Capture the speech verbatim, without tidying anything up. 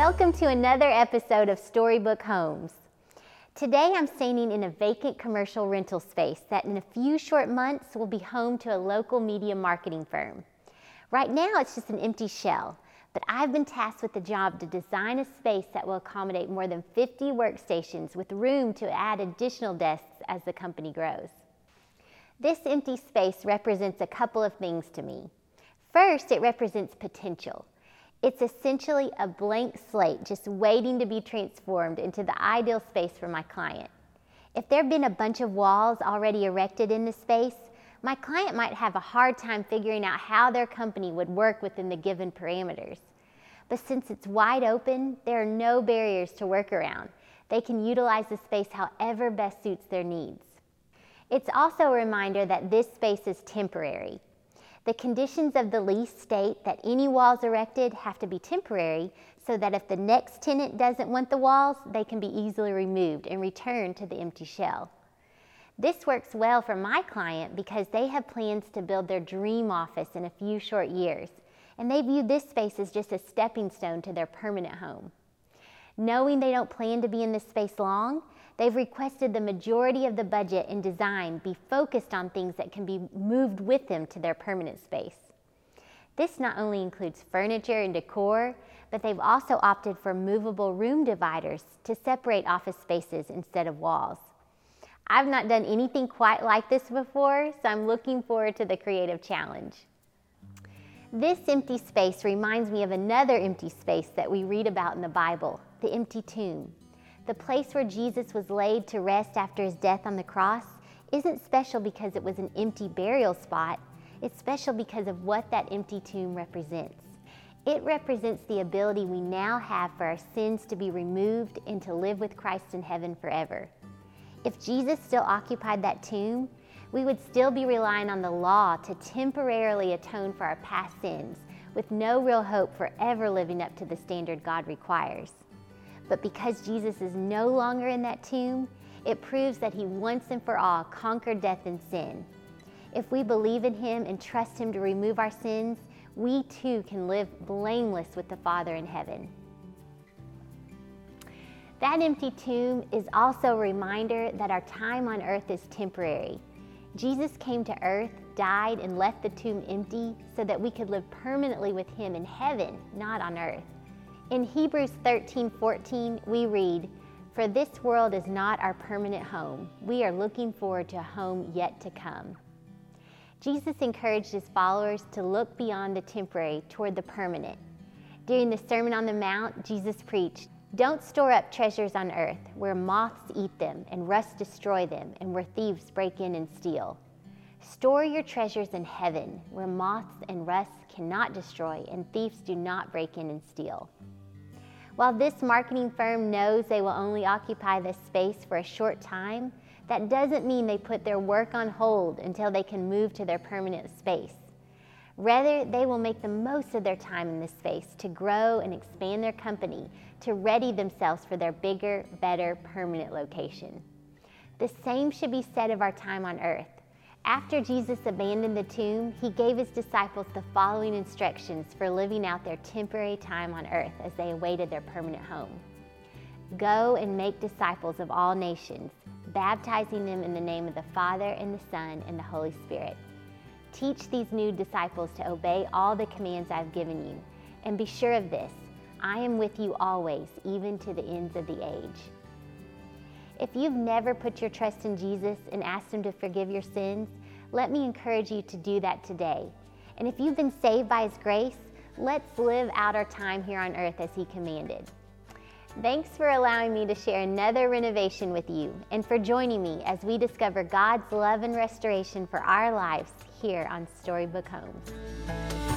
Welcome to another episode of Storybook Homes. Today I'm standing in a vacant commercial rental space that in a few short months will be home to a local media marketing firm. Right now it's just an empty shell, but I've been tasked with the job to design a space that will accommodate more than fifty workstations with room to add additional desks as the company grows. This empty space represents a couple of things to me. First, it represents potential. It's essentially a blank slate just waiting to be transformed into the ideal space for my client. If there had been a bunch of walls already erected in the space, my client might have a hard time figuring out how their company would work within the given parameters. But since it's wide open, there are no barriers to work around. They can utilize the space however best suits their needs. It's also a reminder that this space is temporary. The conditions of the lease state that any walls erected have to be temporary so that if the next tenant doesn't want the walls, they can be easily removed and returned to the empty shell. This works well for my client because they have plans to build their dream office in a few short years, and they view this space as just a stepping stone to their permanent home. Knowing they don't plan to be in this space long, they've requested the majority of the budget and design be focused on things that can be moved with them to their permanent space. This not only includes furniture and decor, but they've also opted for movable room dividers to separate office spaces instead of walls. I've not done anything quite like this before, so I'm looking forward to the creative challenge. This empty space reminds me of another empty space that we read about in the Bible, the empty tomb. The place where Jesus was laid to rest after his death on the cross isn't special because it was an empty burial spot. It's special because of what that empty tomb represents. It represents the ability we now have for our sins to be removed and to live with Christ in heaven forever. If Jesus still occupied that tomb, we would still be relying on the law to temporarily atone for our past sins, with no real hope for ever living up to the standard God requires. But because Jesus is no longer in that tomb, it proves that he once and for all conquered death and sin. If we believe in him and trust him to remove our sins, we too can live blameless with the Father in heaven. That empty tomb is also a reminder that our time on earth is temporary. Jesus came to earth, died, and left the tomb empty so that we could live permanently with him in heaven, not on earth. In Hebrews thirteen fourteen, we read, "For this world is not our permanent home. We are looking forward to a home yet to come." Jesus encouraged his followers to look beyond the temporary toward the permanent. During the Sermon on the Mount, Jesus preached, "Don't store up treasures on earth where moths eat them and rust destroy them and where thieves break in and steal. Store your treasures in heaven where moths and rust cannot destroy and thieves do not break in and steal." While this marketing firm knows they will only occupy this space for a short time, that doesn't mean they put their work on hold until they can move to their permanent space. Rather, they will make the most of their time in this space to grow and expand their company to ready themselves for their bigger, better, permanent location. The same should be said of our time on earth. After Jesus abandoned the tomb, he gave his disciples the following instructions for living out their temporary time on earth as they awaited their permanent home. "Go and make disciples of all nations, baptizing them in the name of the Father and the Son and the Holy Spirit. Teach these new disciples to obey all the commands I've given you, and be sure of this, I am with you always, even to the ends of the age." If you've never put your trust in Jesus and asked him to forgive your sins, let me encourage you to do that today. And if you've been saved by his grace, let's live out our time here on earth as he commanded. Thanks for allowing me to share another renovation with you and for joining me as we discover God's love and restoration for our lives here on Storybook Homes.